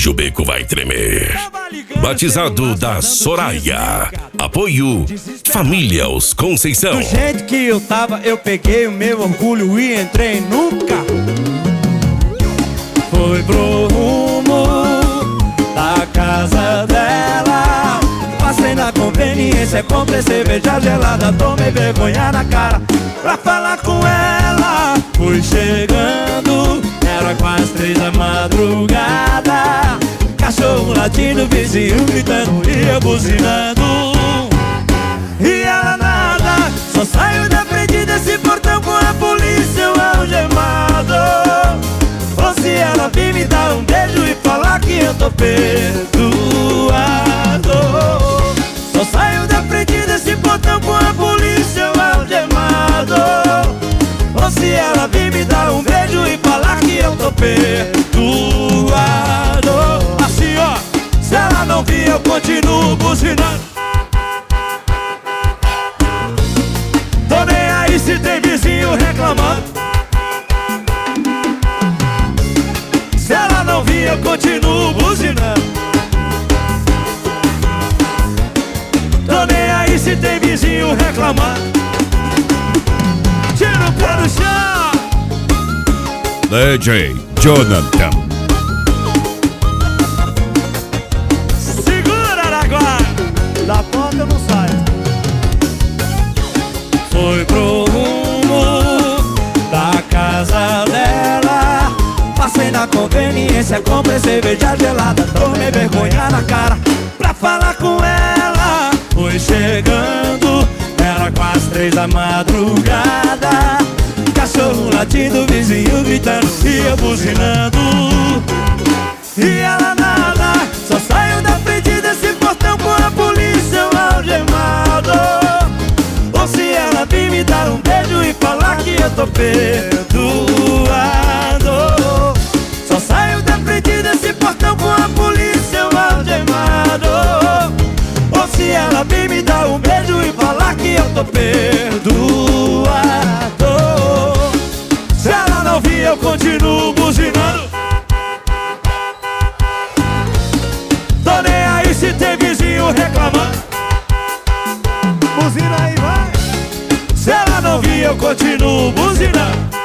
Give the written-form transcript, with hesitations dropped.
Hoje o beco vai tremer. Batizado da Soraya. Apoio Família Os Conceição. Do jeito que eu tava, eu peguei o meu orgulho e entrei no carro. Foi pro rumo da casa dela. Passei na conveniência, comprei cerveja gelada, tomei vergonha na cara pra falar com ela. Fui chegando, era quase 3 da madrugada. Cachorro latindo, vizinho gritando e eu buzinando. E ela nada, só saiu da frente desse portão com a polícia eu algemado. Ou se ela vir me dar um beijo e falar que eu tô perdoado. Só saiu da frente desse portão com a polícia eu algemado. Ou se ela vir me dar um beijo e falar que eu tô perdoado. Assim ó, se ela não vir eu continuo buzinando. Tô nem aí se tem vizinho reclamando. Se ela não vir eu continuo buzinando. Tô nem aí se tem vizinho reclamando. Tira o pé do chão. DJ Jonathan. Segura, Araguaia. Da porta eu não saio. Foi pro rumo da casa dela. Passei na conveniência, comprei cerveja gelada, tomei vergonha na cara pra falar com ela. Fui chegando, era quase 3 da madrugada. Cachorro latindo, vizinho gritando e eu buzinando. E ela nada, só saiu da frente desse portão com a polícia eu algemado. Ou se ela vir me dar um beijo e falar que eu tô perdoado. Só saiu da frente desse portão com a polícia eu algemado. Ou se ela vir me dar um beijo e falar que eu tô perdoado. Se ela não vir eu continuo buzinando. Tô nem aí se tem vizinho reclamando. Buzina aí, vai. Se ela não vir eu continuo buzinando.